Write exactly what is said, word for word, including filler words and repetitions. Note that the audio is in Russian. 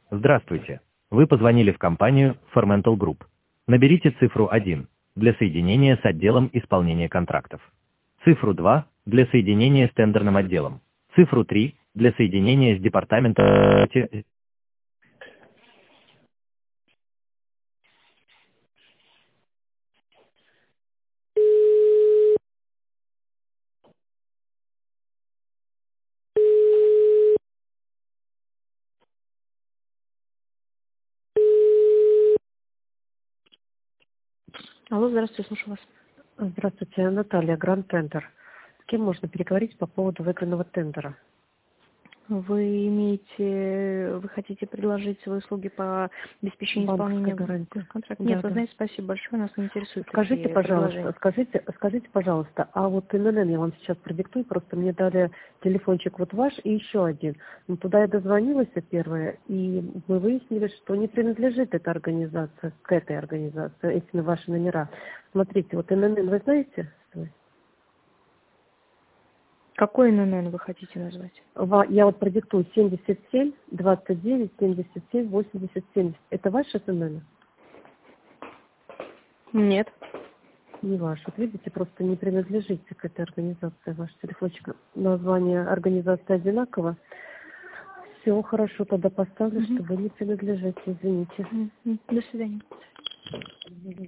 Здравствуйте. Вы позвонили в компанию Formental Group. Наберите цифру один для соединения с отделом исполнения контрактов. Цифру два для соединения с тендерным отделом. Цифру три для соединения с департаментом... Алло, здравствуйте, слушаю вас. Здравствуйте, Наталья, Гранд Тендер. С кем можно переговорить по поводу выигранного тендера? Вы имеете, вы хотите предложить свои услуги по обеспечению Банковская исполнения гарантия. контракта? Да, Нет, вы да. знаете, спасибо большое, нас не интересует Скажите, такие пожалуйста, предложения. скажите, скажите, пожалуйста, а вот эн эн эн я вам сейчас продиктую, просто мне дали телефончик вот ваш и еще один. Ну, туда я дозвонилась первое, и мы выяснили, что не принадлежит эта организация, к этой организации, эти ваши номера. Смотрите, вот эн эн эн вы знаете? Какой эн эн эн вы хотите назвать? Ва- Я вот продиктую семьдесят семь двадцать девять семьдесят семь восемьдесят семь. Это ваш эн эн эн? Нет. Не ваш. Вот видите, просто не принадлежите к этой организации. Ваш телефончик, название организации одинаково. Все хорошо, тогда поставлю, Мгм. что вы не принадлежите, извините. Мгм. До свидания.